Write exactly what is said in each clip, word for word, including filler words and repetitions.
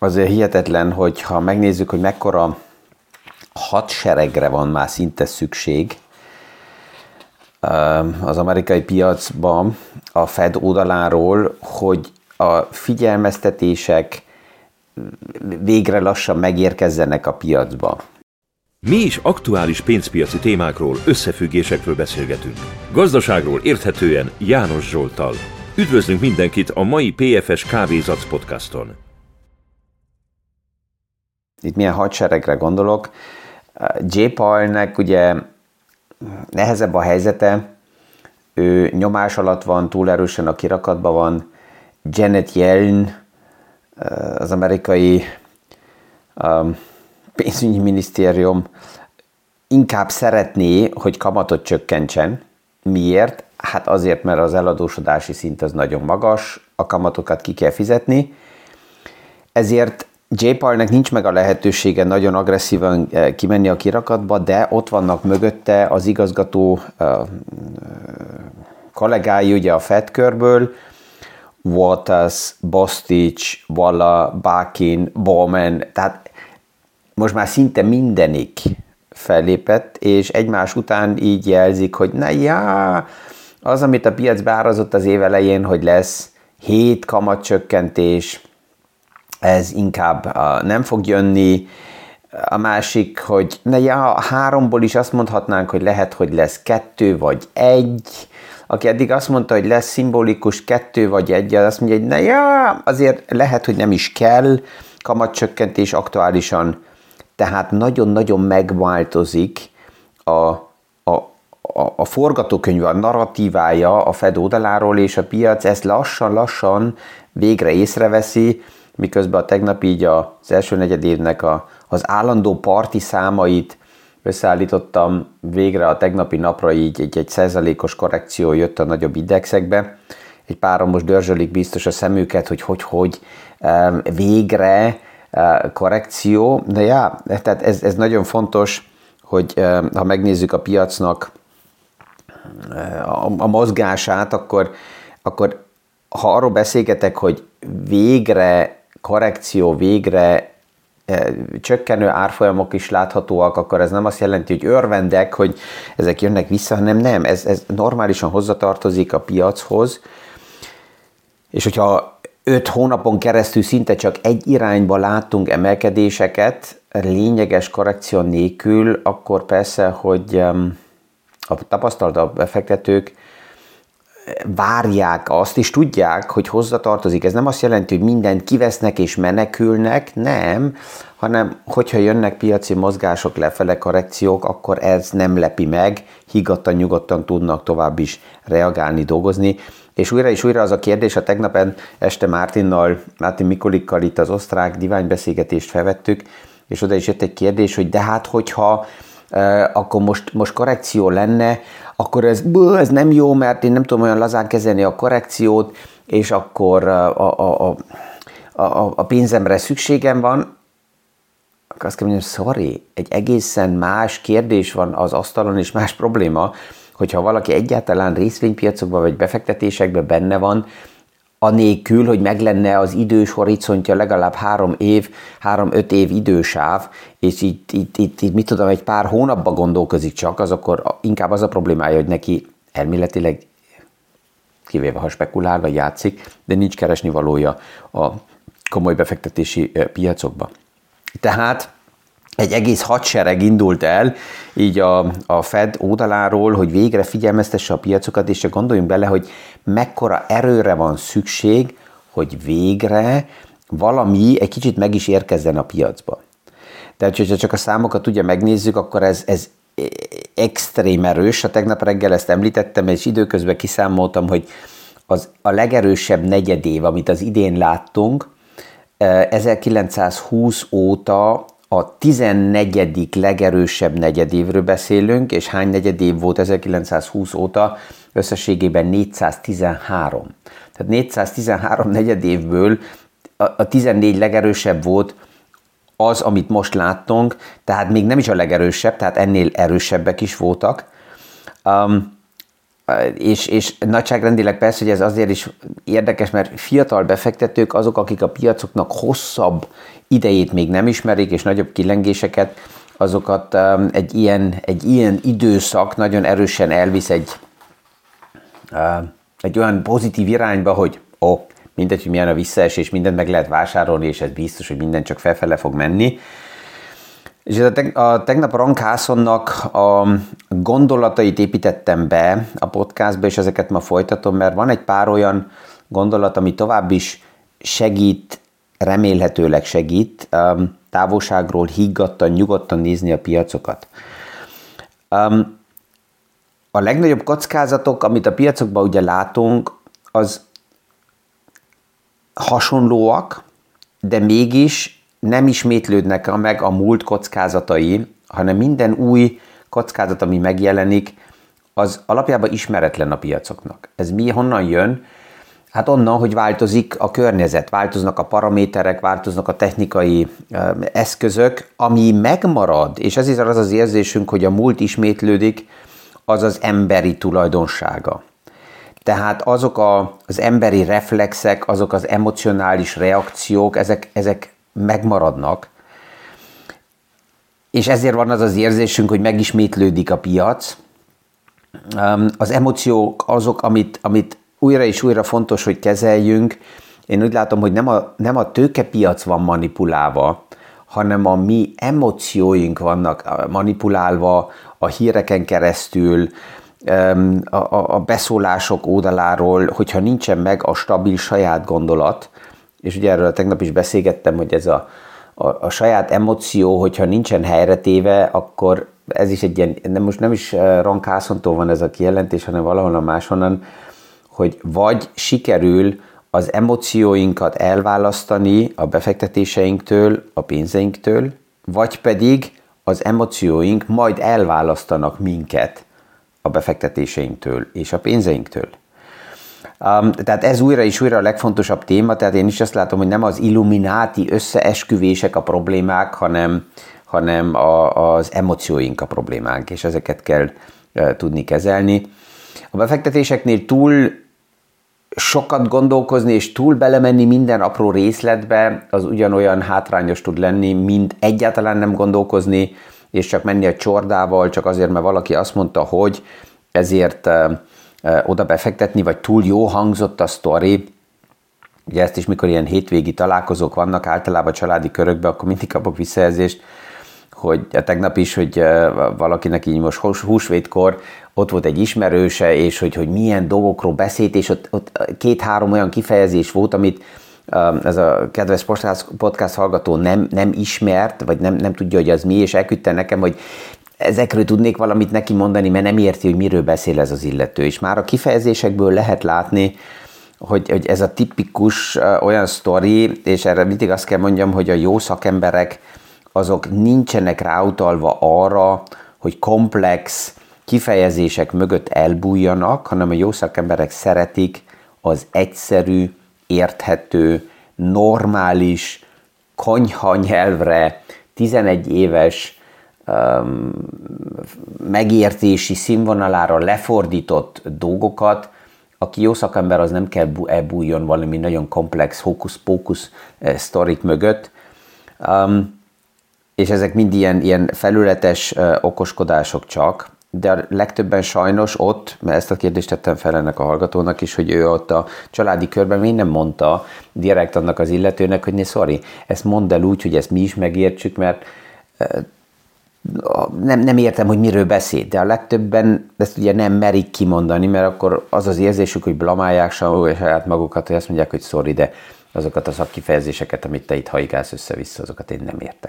azért hihetetlen, hogy ha megnézzük, hogy mekkora hadseregre van már szinte szükség az amerikai piacban a Fed oldaláról, hogy a figyelmeztetések végre lassan megérkezzenek a piacba. Mi is aktuális pénzpiaci témákról, összefüggésekről beszélgetünk. Gazdaságról érthetően János Zsolttal. Üdvözlünk mindenkit a mai pé ef es Kávézac podcaston. Itt milyen hadseregre gondolok. Jay Powellnek ugye nehezebb a helyzete, ő nyomás alatt van, túl erősen a kirakatban van. Janet Yellen, az amerikai um, pénzügyi minisztérium inkább szeretné, hogy kamatot csökkentsen. Miért? Hát azért, mert az eladósodási szint az nagyon magas, a kamatokat ki kell fizetni, ezért Jay Powellnek nincs meg a lehetősége nagyon agresszívan kimenni a kirakatba, de ott vannak mögötte az igazgató uh, kollégái ugye a Fed körből, Waters, Bostich, Walla, Bakin, Bowman, tehát most már szinte mindenik fellépett, és egymás után így jelzik, hogy na já, az, amit a piac beárazott az év elején, hogy lesz hét kamatcsökkentés, ez inkább uh, nem fog jönni. A másik, hogy na já, a háromból is azt mondhatnánk, hogy lehet, hogy lesz kettő vagy egy. Aki eddig azt mondta, hogy lesz szimbolikus kettő vagy egy, az azt mondja, hogy na já, azért lehet, hogy nem is kell kamatcsökkentés aktuálisan. Tehát nagyon-nagyon megváltozik a, a, a, a forgatókönyv, a narratívája a Fed oldaláról, és a piac ezt lassan-lassan végre észreveszi, miközben a tegnap így az első negyedévnek a, az állandó parti számait összeállítottam, végre a tegnapi napra így egy, egy százalékos korrekció jött a nagyobb indexekbe. Egy páran most dörzsölik biztos a szemüket, hogy hogy-hogy végre korrekció, de já, tehát ez, ez nagyon fontos, hogy ha megnézzük a piacnak a, a mozgását, akkor, akkor ha arról beszélgetek, hogy végre korrekció, végre csökkenő árfolyamok is láthatóak, akkor ez nem azt jelenti, hogy örvendek, hogy ezek jönnek vissza, hanem nem, ez, ez normálisan hozzatartozik a piachoz, és hogyha öt hónapon keresztül szinte csak egy irányba látunk emelkedéseket, lényeges korrekció nélkül, akkor persze, hogy a tapasztaltabb befektetők várják azt, és tudják, hogy hozzatartozik. Ez nem azt jelenti, hogy mindent kivesznek és menekülnek, nem, hanem hogyha jönnek piaci mozgások, lefele korrekciók, akkor ez nem lepi meg, higgadtan, nyugodtan tudnak tovább is reagálni, dolgozni. És újra és újra az a kérdés, a tegnap este Mártinnal, Mártin Mikolikkal itt az osztrák diványbeszélgetést felvettük, és oda is jött egy kérdés, hogy de hát hogyha e, akkor most, most korrekció lenne, akkor ez, bő, ez nem jó, mert én nem tudom olyan lazán kezelni a korrekciót, és akkor a, a, a, a, a pénzemre szükségem van. Akkor azt kell mondani, hogy sorry, egy egészen más kérdés van az asztalon, és más probléma, hogyha valaki egyáltalán részvénypiacokban vagy befektetésekben benne van, anélkül, hogy meg lenne az idős horizontja legalább három év, három-öt év idősáv, és itt, itt, itt, itt mit tudom, egy pár hónapban gondolkozik csak, az akkor inkább az a problémája, hogy neki elméletileg, kivéve ha spekulál vagy játszik, de nincs keresni valója a komoly befektetési piacokba. Tehát egy egész hadsereg indult el így a, a Fed oldaláról, hogy végre figyelmeztesse a piacokat, és csak gondoljunk bele, hogy mekkora erőre van szükség, hogy végre valami egy kicsit meg is érkezzen a piacba. Tehát, hogyha csak a számokat ugye megnézzük, akkor ez, ez extrém erős. A tegnap reggel ezt említettem, és időközben kiszámoltam, hogy az a legerősebb negyedév, amit az idén láttunk, ezerkilencszázhúsz óta a tizennegyedik legerősebb negyedévről beszélünk, és hány negyedév volt ezerkilencszázhúsz óta? Összességében négyszáztizenhárom. Tehát négyszáztizenhárom negyedévből a, a tizennégy legerősebb volt az, amit most láttunk, tehát még nem is a legerősebb, tehát ennél erősebbek is voltak. Um, és, és nagyságrendileg persze, hogy ez azért is érdekes, mert fiatal befektetők azok, akik a piacoknak hosszabb idejét még nem ismerik, és nagyobb kilengéseket, azokat egy ilyen, egy ilyen időszak nagyon erősen elvisz egy, egy olyan pozitív irányba, hogy ó, oh, mindegy, hogy milyen a visszaesés, mindent meg lehet vásárolni, és ez biztos, hogy minden csak felfele fog menni. És a tegnap Ron Carsonnak a gondolatait építettem be a podcastba, és ezeket ma folytatom, mert van egy pár olyan gondolat, ami tovább is segít, remélhetőleg segít távolságról higgadtan, nyugodtan nézni a piacokat. A legnagyobb kockázatok, amit a piacokban ugye látunk, az hasonlóak, de mégis nem ismétlődnek meg a múlt kockázatai, hanem minden új kockázat, ami megjelenik, az alapjában ismeretlen a piacoknak. Ez mi, honnan jön? Hát onnan, hogy változik a környezet, változnak a paraméterek, változnak a technikai ö, eszközök, ami megmarad, és ez is az az érzésünk, hogy a múlt ismétlődik, az az emberi tulajdonsága. Tehát azok a, az emberi reflexek, azok az emocionális reakciók, ezek, ezek megmaradnak, és ezért van az az érzésünk, hogy megismétlődik a piac. Az emóciók azok, amit, amit újra és újra fontos, hogy kezeljünk. Én úgy látom, hogy nem a, nem a tőkepiac van manipulálva, hanem a mi emócióink vannak manipulálva a híreken keresztül, a, a, a beszólások oldaláról, hogyha nincsen meg a stabil saját gondolat, és ugye erről tegnap is beszélgettem, hogy ez a, a, a saját emóció, hogyha nincsen helyretéve, akkor ez is egy ilyen, nem, most nem is Ron Carsontól van ez a kijelentés, hanem valahol máshonnan, hogy vagy sikerül az emócióinkat elválasztani a befektetéseinktől, a pénzeinktől, vagy pedig az emócióink majd elválasztanak minket a befektetéseinktől és a pénzeinktől. Um, tehát ez újra és újra a legfontosabb téma, tehát én is azt látom, hogy nem az illumináti összeesküvések a problémák, hanem, hanem a, az emócióink a problémák, és ezeket kell uh, tudni kezelni. A befektetéseknél túl sokat gondolkozni, és túl belemenni minden apró részletbe, az ugyanolyan hátrányos tud lenni, mint egyáltalán nem gondolkozni, és csak menni a csordával, csak azért, mert valaki azt mondta, hogy ezért uh, oda befektetni, vagy túl jó hangzott a sztori. Ugye ezt is, mikor ilyen hétvégi találkozók vannak általában családi körökben, akkor mindig kapok visszajelzést, hogy tegnap is, hogy valakinek így most húsvétkor ott volt egy ismerőse, és hogy, hogy milyen dolgokról beszélt, és ott, ott két-három olyan kifejezés volt, amit ez a kedves podcast hallgató nem, nem ismert, vagy nem, nem tudja, hogy az mi, és elküldte nekem, hogy ezekről tudnék valamit neki mondani, mert nem érti, hogy miről beszél ez az illető. És már a kifejezésekből lehet látni, hogy, hogy ez a tipikus uh, olyan sztori, és erre mindig azt kell mondjam, hogy a jó szakemberek azok nincsenek ráutalva arra, hogy komplex kifejezések mögött elbújjanak, hanem a jó szakemberek szeretik az egyszerű, érthető, normális, konyha nyelvre, tizenegy éves um, megértési színvonalára lefordított dolgokat. Aki jó szakember, az nem kell elbújjon valami nagyon komplex hókusz-pókusz eh, sztorik mögött. Um, és ezek mind ilyen, ilyen felületes eh, okoskodások csak, de a legtöbben sajnos ott, mert ezt a kérdést tettem fel ennek a hallgatónak is, hogy ő ott a családi körben még nem mondta direkt annak az illetőnek, hogy ne, sorry, ezt mondd el úgy, hogy ezt mi is megértsük, mert eh, Nem, nem értem, hogy miről beszél, de a legtöbben ezt ugye nem merik kimondani, mert akkor az az érzésük, hogy blamálják saját magukat, hogy azt mondják, hogy sorry, de azokat a szakkifejezéseket, amit te itt haigálsz össze-vissza, azokat én nem értem.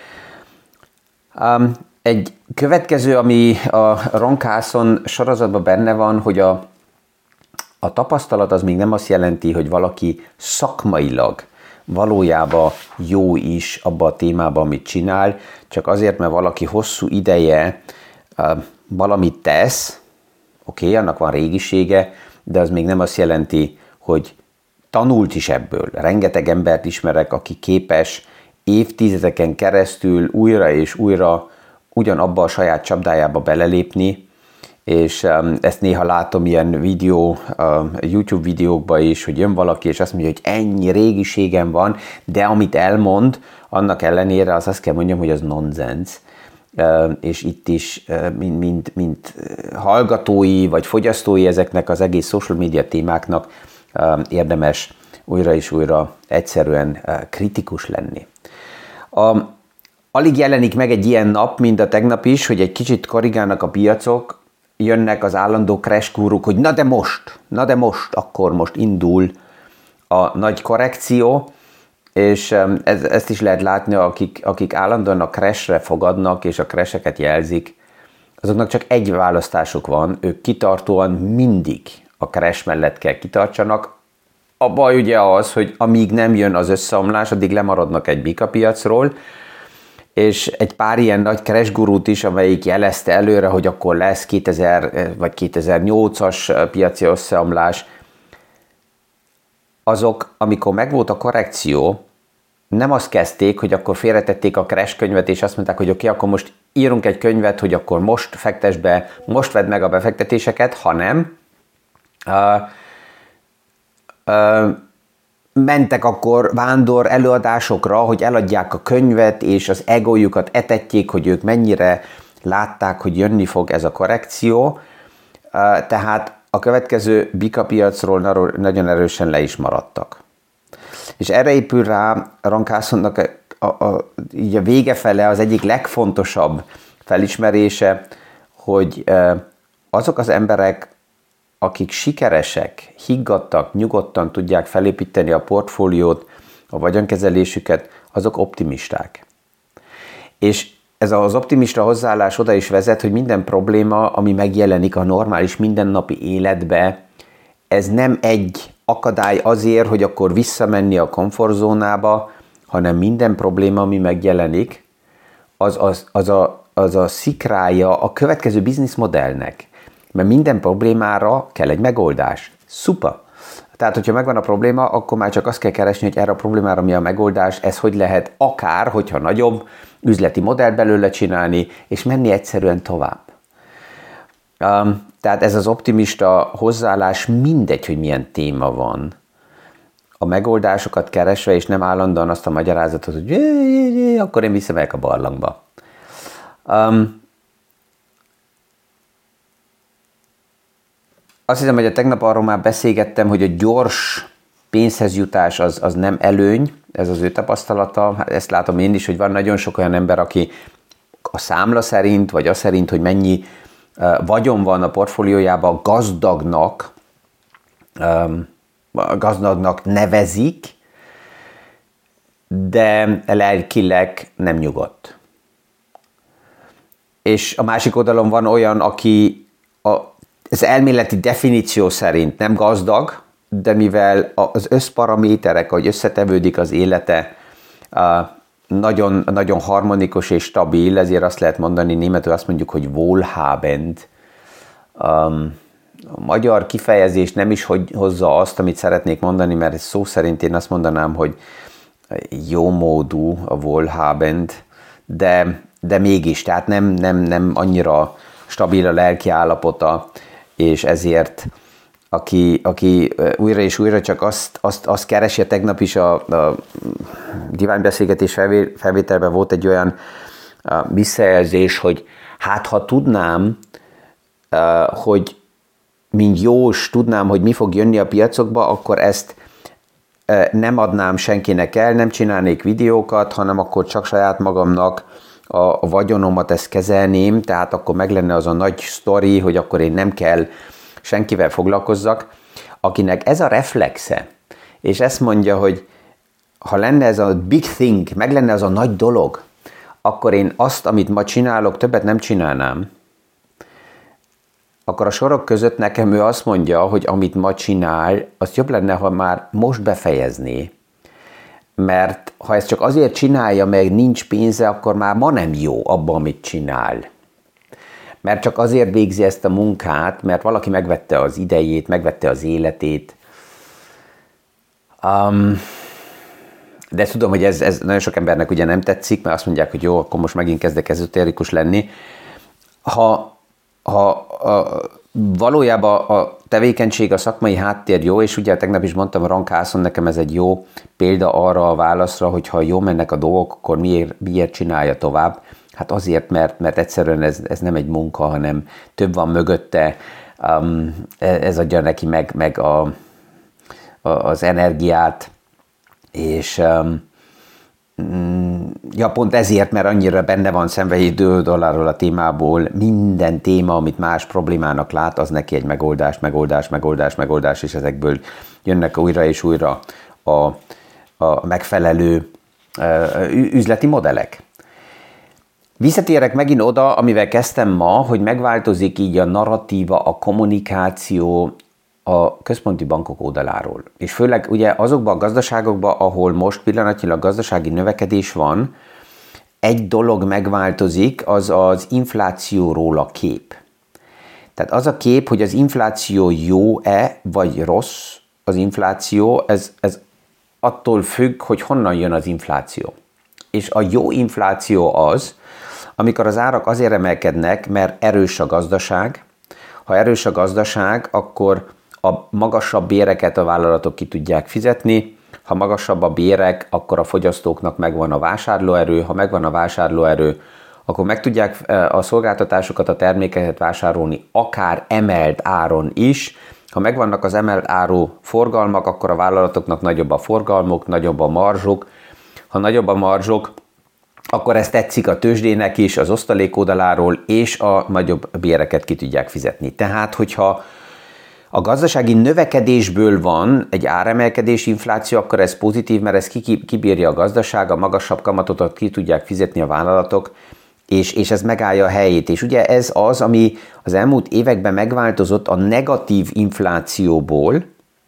Um, egy következő, ami a Ron Carson sorozatban benne van, hogy a, a tapasztalat az még nem azt jelenti, hogy valaki szakmailag valójában jó is abba a témában, amit csinál, csak azért, mert valaki hosszú ideje uh, valamit tesz, oké, okay, annak van régisége, de az még nem azt jelenti, hogy tanult is ebből. Rengeteg embert ismerek, aki képes évtizedeken keresztül újra és újra ugyanabba a saját csapdájába belelépni, és um, ezt néha látom ilyen videó, uh, YouTube videókban is, hogy jön valaki, és azt mondja, hogy ennyi régiségem van, de amit elmond, annak ellenére az azt kell mondjam, hogy az nonsens. Uh, és itt is, uh, mint, mint, mint hallgatói vagy fogyasztói ezeknek az egész social media témáknak uh, érdemes újra és újra egyszerűen uh, kritikus lenni. A, alig jelenik meg egy ilyen nap, mint a tegnap is, hogy egy kicsit korrigálnak a piacok, jönnek az állandó crash guruk, hogy na de most, na de most, akkor most indul a nagy korrekció, és ez, ezt is lehet látni, akik, akik állandóan a crashre fogadnak, és a crasheket jelzik, azoknak csak egy választásuk van, ők kitartóan mindig a crash mellett kell kitartsanak. A baj ugye az, hogy amíg nem jön az összeomlás, addig lemaradnak egy bikapiacról, és egy pár ilyen nagy crash gurút is, amelyik jelezte előre, hogy akkor lesz kétezer vagy kétezer-nyolcas piaci összeomlás, azok, amikor megvolt a korrekció, nem azt kezdték, hogy akkor félretették a crash könyvet, és azt mondták, hogy oké, okay, akkor most írunk egy könyvet, hogy akkor most fektess be, most vedd meg a befektetéseket, hanem uh, uh, mentek akkor vándor előadásokra, hogy eladják a könyvet, és az egójukat etették, hogy ők mennyire látták, hogy jönni fog ez a korrekció. Tehát a következő bikapiacról nagyon erősen le is maradtak. És erre épül rá Ron Carsonnak a, a, így a vége fele az egyik legfontosabb felismerése, hogy azok az emberek, akik sikeresek, higgadtak, nyugodtan tudják felépíteni a portfóliót, a vagyonkezelésüket, azok optimisták. És ez az optimista hozzáállás oda is vezet, hogy minden probléma, ami megjelenik a normális mindennapi életbe, ez nem egy akadály azért, hogy akkor visszamenni a komfortzónába, hanem minden probléma, ami megjelenik, az, az, az, a, az a szikrája a következő bizniszmodellnek. Mert minden problémára kell egy megoldás. Szupa! Tehát, hogyha megvan a probléma, akkor már csak azt kell keresni, hogy erre a problémára mi a megoldás, ez hogy lehet akár, hogyha nagyobb üzleti modellt belőle csinálni, és menni egyszerűen tovább. Um, tehát ez az optimista hozzáállás, mindegy, hogy milyen téma van. A megoldásokat keresve, és nem állandóan azt a magyarázatot, hogy jé, jé, jé, akkor én visszamegyek a barlangba. Um, Azt hiszem, hogy a tegnap arról már beszélgettem, hogy a gyors pénzhez jutás az, az nem előny, ez az ő tapasztalata. Ezt látom én is, hogy van nagyon sok olyan ember, aki a számla szerint, vagy az szerint, hogy mennyi uh, vagyon van a portfóliójában, gazdagnak, um, gazdagnak nevezik, de lelkileg nem nyugodt. És a másik oldalon van olyan, aki a az elméleti definíció szerint nem gazdag, de mivel az összparaméterek, ahogy összetevődik az élete, nagyon, nagyon harmonikus és stabil, ezért azt lehet mondani, németül azt mondjuk, hogy wohlhabend. A magyar kifejezés nem is hogy hozza azt, amit szeretnék mondani, mert szó szerint én azt mondanám, hogy jómódú a wohlhabend, de, de mégis, tehát nem, nem, nem annyira stabil a lelki állapota, és ezért aki, aki újra és újra csak azt, azt, azt keresi, tegnap is a, a diványbeszélgetés felvételben volt egy olyan visszajelzés, hogy hát ha tudnám, hogy mint Jós tudnám, hogy mi fog jönni a piacokba, akkor ezt nem adnám senkinek el, nem csinálnék videókat, hanem akkor csak saját magamnak a vagyonomat ezt kezelném, tehát akkor meg lenne az a nagy sztori, hogy akkor én nem kell senkivel foglalkozzak, akinek ez a reflexe, és ezt mondja, hogy ha lenne ez a big thing, meg lenne az a nagy dolog, akkor én azt, amit ma csinálok, többet nem csinálnám. Akkor a sorok között nekem ő azt mondja, hogy amit ma csinál, az jobb lenne, ha már most befejezné. Mert ha ezt csak azért csinálja, meg nincs pénze, akkor már ma nem jó abban, amit csinál. Mert csak azért végzi ezt a munkát, mert valaki megvette az idejét, megvette az életét. Um, de ezt tudom, hogy ez, ez nagyon sok embernek ugye nem tetszik, mert azt mondják, hogy jó, akkor most megint kezdek ezotérikus lenni. Ha ha a, valójában a tevékenység, a szakmai háttér jó, és ugye tegnap is mondtam, Ron Carson, nekem ez egy jó példa arra a válaszra, hogy ha jó mennek a dolgok, akkor miért, miért csinálja tovább? Hát azért, mert, mert egyszerűen ez, ez nem egy munka, hanem több van mögötte, um, ez adja neki meg, meg a, a, az energiát, és um, ja, pont ezért, mert annyira benne van szenvedő dollárról a témából, minden téma, amit más problémának lát, az neki egy megoldás, megoldás, megoldás, megoldás, és ezekből jönnek újra és újra a, a megfelelő uh, üzleti modellek. Visszatérek megint oda, amivel kezdtem ma, hogy megváltozik így a narratíva, a kommunikáció a központi bankok oldaláról. És főleg ugye azokban a gazdaságokban, ahol most pillanatnyilag gazdasági növekedés van, egy dolog megváltozik, az az inflációról a kép. Tehát az a kép, hogy az infláció jó-e, vagy rossz az infláció, ez, ez attól függ, hogy honnan jön az infláció. És a jó infláció az, amikor az árak azért emelkednek, mert erős a gazdaság. Ha erős a gazdaság, akkor a magasabb béreket a vállalatok ki tudják fizetni. Ha magasabb a bérek, akkor a fogyasztóknak megvan a vásárlóerő. Ha megvan a vásárlóerő, akkor meg tudják a szolgáltatásokat, a termékeket vásárolni, akár emelt áron is. Ha megvannak az emelt áru forgalmak, akkor a vállalatoknak nagyobb a forgalmuk, nagyobb a marzsuk. Ha nagyobb a marzsok, akkor ez tetszik a tőzsdének is, az osztalék oldaláról, és a nagyobb béreket ki tudják fizetni. Tehát, hogyha a gazdasági növekedésből van egy áremelkedés, infláció, akkor ez pozitív, mert ez kibírja a gazdaság, a magasabb kamatot ki tudják fizetni a vállalatok, és, és ez megállja a helyét. És ugye ez az, ami az elmúlt években megváltozott a negatív inflációból,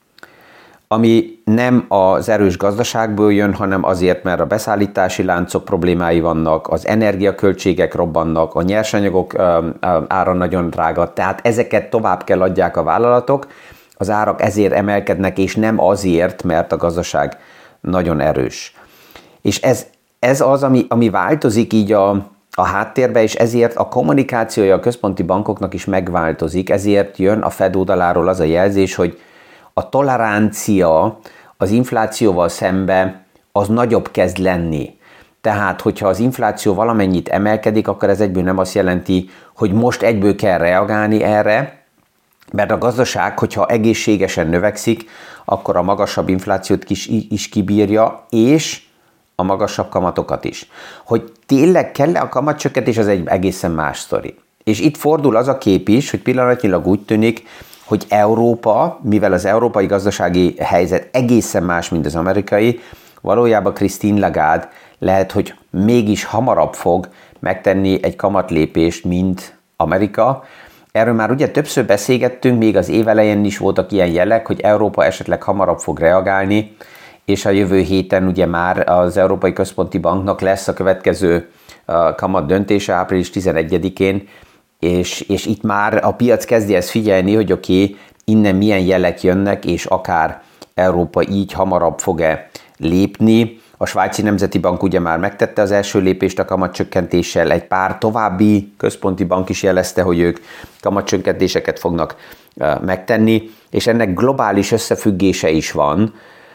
ami nem az erős gazdaságból jön, hanem azért, mert a beszállítási láncok problémái vannak, az energiaköltségek robbannak, a nyersanyagok ára nagyon drága, tehát ezeket tovább kell adják a vállalatok, az árak ezért emelkednek, és nem azért, mert a gazdaság nagyon erős. És ez, ez az, ami, ami változik így a, a háttérbe, és ezért a kommunikációja a központi bankoknak is megváltozik, ezért jön a Fed oldaláról az a jelzés, hogy a tolerancia az inflációval szembe az nagyobb kezd lenni. Tehát, hogyha az infláció valamennyit emelkedik, akkor ez egyből nem azt jelenti, hogy most egyből kell reagálni erre, mert a gazdaság, hogyha egészségesen növekszik, akkor a magasabb inflációt is, is kibírja, és a magasabb kamatokat is. Hogy tényleg kell-e a kamatcsökkentés, az egy egészen más sztori. És itt fordul az a kép is, hogy pillanatnyilag úgy tűnik, hogy Európa, mivel az európai gazdasági helyzet egészen más, mint az amerikai, valójában Christine Lagarde lehet, hogy mégis hamarabb fog megtenni egy kamatlépést, mint Amerika. Erről már ugye többször beszélgettünk, még az év elején is voltak ilyen jelek, hogy Európa esetleg hamarabb fog reagálni, és a jövő héten ugye már az Európai Központi Banknak lesz a következő kamat döntése április tizenegyedikén, És, és itt már a piac kezdi ezt figyelni, hogy oké, okay, innen milyen jelek jönnek, és akár Európa így hamarabb fog-e lépni. A Svájci Nemzeti Bank ugye már megtette az első lépést a kamatcsökkentéssel, egy pár további központi bank is jelezte, hogy ők kamatcsökkentéseket fognak megtenni, és ennek globális összefüggése is van,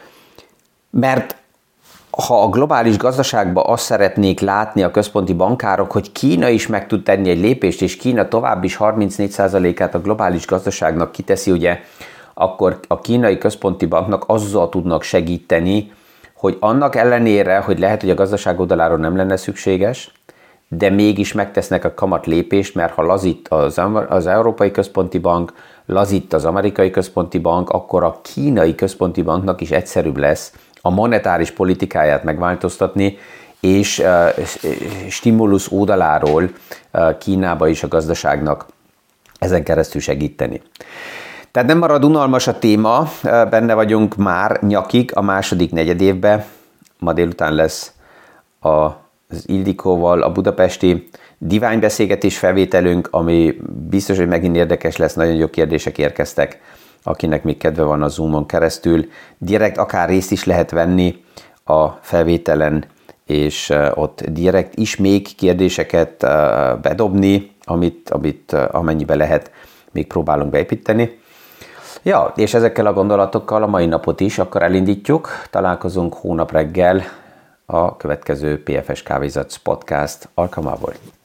mert ha a globális gazdaságban azt szeretnék látni a központi bankárok, hogy Kína is meg tud tenni egy lépést, és Kína tovább is harmincnégy százalékát a globális gazdaságnak kiteszi, ugye, akkor a kínai központi banknak azzal tudnak segíteni, hogy annak ellenére, hogy lehet, hogy a gazdaság oldaláról nem lenne szükséges, de mégis megtesznek a kamat lépést, mert ha lazít az, az Európai Központi Bank, lazít az Amerikai Központi Bank, akkor a kínai központi banknak is egyszerűbb lesz a monetáris politikáját megváltoztatni, és uh, stimulusz oldaláról uh, Kínába is a gazdaságnak ezen keresztül segíteni. Tehát nem marad unalmas a téma, uh, benne vagyunk már nyakig a második negyedévben. Ma délután lesz a, az Ildikóval a budapesti diványbeszélgetés felvételünk, ami biztos, hogy megint érdekes lesz, nagyon jó kérdések érkeztek, akinek még kedve van a Zoomon keresztül. Direkt akár részt is lehet venni a felvételen, és ott direkt is még kérdéseket bedobni, amit, amit amennyibe lehet, még próbálunk beépíteni. Ja, és ezekkel a gondolatokkal a mai napot is akkor elindítjuk. Találkozunk hónap reggel a következő pé ef es Kávézac podcast alkalmából.